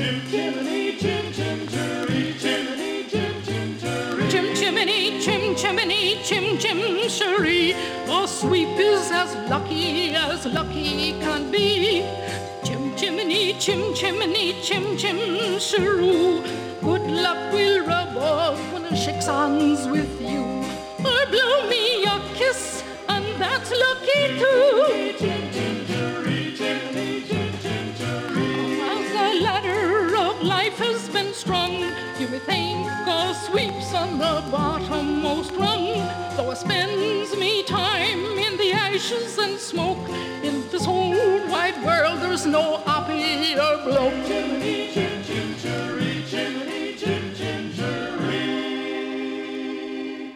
Chim chimney, chim chim cheree, chimney, chim chim cheree. Chim chimney, chim chimney, chim chim cheree. A sweep is as lucky can be. Chim chimney, chim chimney, chim chim cheroo. Good luck will rub off when it shakes hands with you. Or blow me a kiss, and that's lucky too. Chim chim cheree, chimney, chim chim cheree. As the ladder of life has been strung, you may think a sweep's on the bottommost rung. Though it spends me time in the ashes and smoke, in this whole wide world there's no happier bloke. Chimney, chim chim cheree, chimney, chim chim cheree.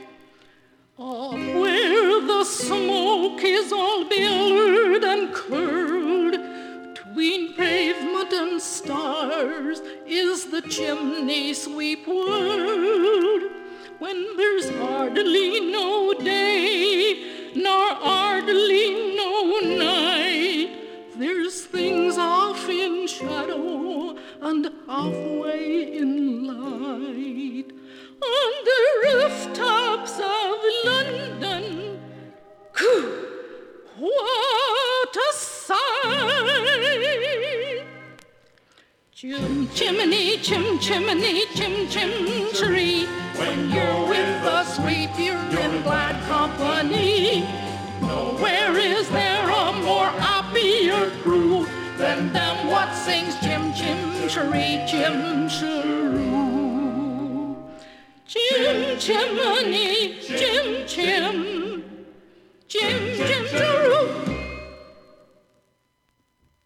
Where the smoke is all billowed and curled, between pavement and stars is the chimney sweep world. When there's hardly no day, nor hardly no night, there's things off in shadow and halfway in light. On the rooftops of London, what a sight! Chim chimney, chim chimney, chim chim cheree. When you're with the sweep, you're in glad company. Nowhere is there a more happier crew than them what sings chim chim cheree, chim cheroo. Chim chimney, chim chim, chim chim cheree.